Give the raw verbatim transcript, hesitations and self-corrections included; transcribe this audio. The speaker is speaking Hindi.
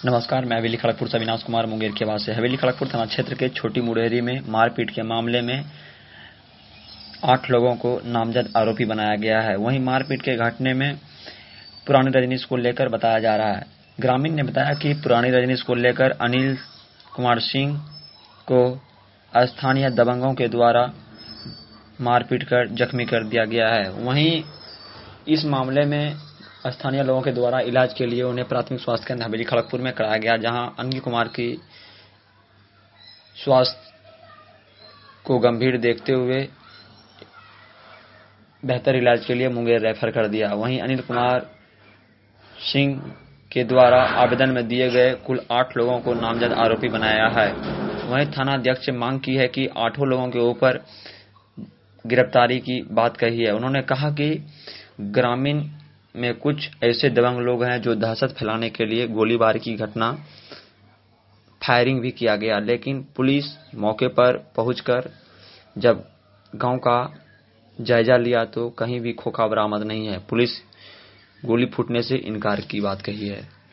नमस्कार, मैं हवेली खड़गपुर से अविनाश कुमार मुंगेर के वासी। हवेली खड़गपुर थाना क्षेत्र के छोटी मुड़ेरी में मारपीट के मामले में आठ लोगों को नामजद आरोपी बनाया गया है। वहीं मारपीट के घटने में पुरानी रजनीश को लेकर बताया जा रहा है। ग्रामीण ने बताया कि पुरानी रजनीश को लेकर अनिल कुमार सिंह को स्थानीय दबंगों के द्वारा मारपीट कर जख्मी कर दिया गया है। वहीं इस मामले में स्थानीय लोगों के द्वारा इलाज के लिए उन्हें प्राथमिक स्वास्थ्य केंद्र हवेली खड़गपुर में कराया गया, जहां अनिल कुमार की स्वास्थ्य को गंभीर देखते हुए बेहतर इलाज के लिए मुंगेर रेफर कर दिया। वहीं अनिल कुमार सिंह के द्वारा आवेदन में दिए गए कुल आठ लोगों को नामजद आरोपी बनाया है। वहीं थाना अध्यक्ष ने मांग की है कि आठों लोगों के ऊपर गिरफ्तारी की बात कही है। उन्होंने कहा कि ग्रामीण में कुछ ऐसे दबंग लोग हैं जो दहशत फैलाने के लिए गोलीबारी की घटना, फायरिंग भी किया गया, लेकिन पुलिस मौके पर पहुंचकर जब गांव का जायजा लिया तो कहीं भी खोखा बरामद नहीं है। पुलिस गोली फूटने से इनकार की बात कही है।